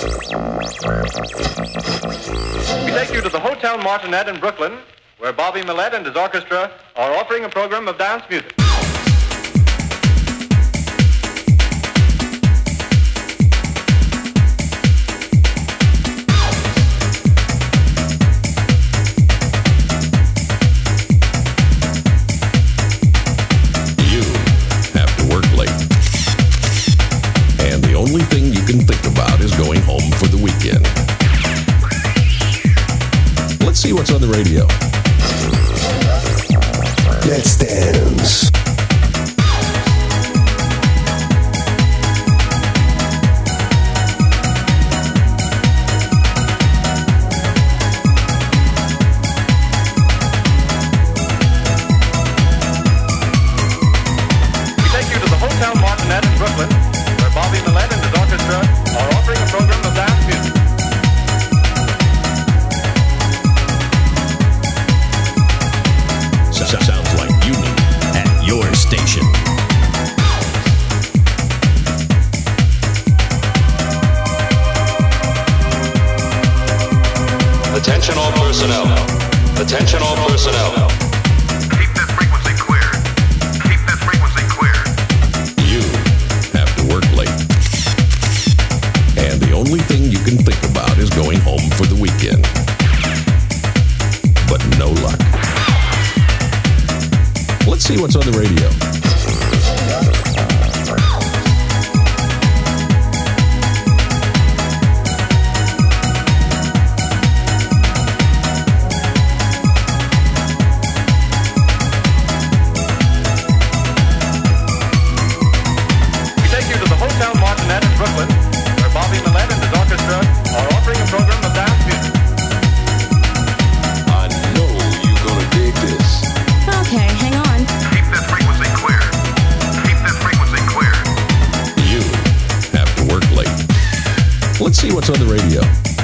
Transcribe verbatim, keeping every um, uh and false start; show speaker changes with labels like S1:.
S1: We take you to the Hotel Martinet in Brooklyn, where Bobby Millett and his orchestra are offering a program of dance music.
S2: You have to work late. And the only thing you can think about is going home for the weekend. Let's see what's on the radio.
S3: Let's dance.
S1: We take you to the Hotel Martinet in Brooklyn, where Bobby Millett and his orchestra are offering a program of dance music.
S2: So- sounds like you need at your station.
S4: Attention all personnel. Attention all personnel.
S5: Keep this frequency clear. Keep this frequency clear.
S2: You have to work late. And the only thing you can think about is going home for the weekend. But no luck. Let's see what's on the radio.
S1: We take you to the Hotel Martinet in Brooklyn, where Bobby Millett and his orchestra are offering a program of dance music.
S3: I know you're gonna dig this.
S6: Okay, hang on.
S5: Keep this frequency clear. Keep this frequency clear.
S2: You have to work late. Let's see what's on the radio.